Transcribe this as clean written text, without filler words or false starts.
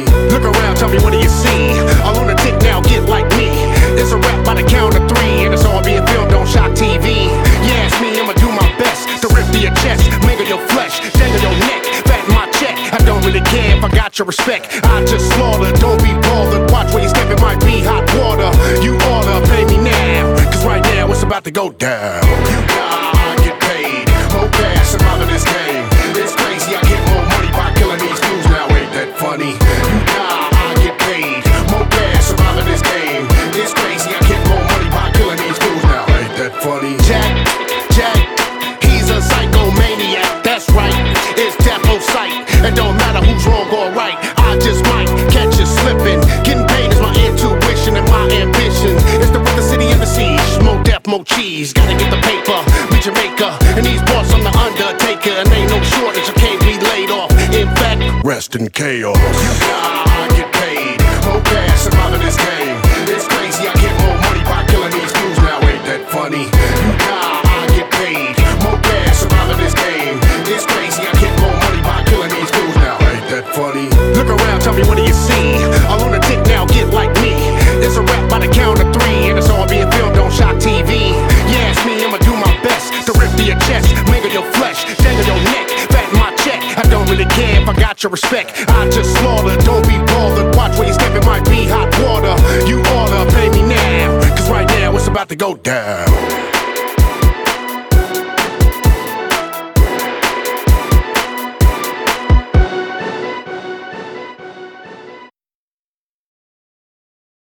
Look around, tell me what do you see? A lunatic now, get like me. It's a rap by the count of three, and it's all being filmed on Shock TV. Yeah, it's me, I'ma do my best to rip to your chest, mangle your flesh, dangle your neck, fatten my check. I don't really care if I got your respect. I just slaughter, don't be bothered. Watch where you step, it might be hot water. You oughta pay me now, cause right now it's about to go down. You gotta get paid, more cash, I'm out of this game. It's crazy, I get more money by killing these fools now, ain't that funny? You gotta get paid, more cash, I'm out of this game. It's crazy, I get more money by killing these fools now, ain't that funny? Jack, he's a psychomaniac, that's right, it's Defo sight. It don't matter who's wrong or right, I just might catch you slipping. Getting paid is my intuition and my ambition. It's the rhythm city of the siege, more death, more cheese. Gotta get the paper, reach Jamaica, and these boss, I'm the Undertaker. And ain't no shortage, I can't be laid off. In fact, rest in chaos. You gotta get paid, more cash, I'm out of this game. It's crazy, I get more money by killing these fools now, ain't that funny? You gotta get paid, more cash, I'm out of this game. It's crazy, I get more money by killing these fools now, ain't that funny? Look around, tell me what do you see? A lunatic now, get like me. It's a rap by the count of three, and it's all being filmed on Shock TV. Yeah, it's me, I'ma do my best to rip to your chest, mangle your flesh, dangle your neck, fatten my check. I don't really care if I got your respect. I just slaughter, don't be bothered. Watch where you step, it might be hot water. You oughta pay me now, cause right now it's about to go down.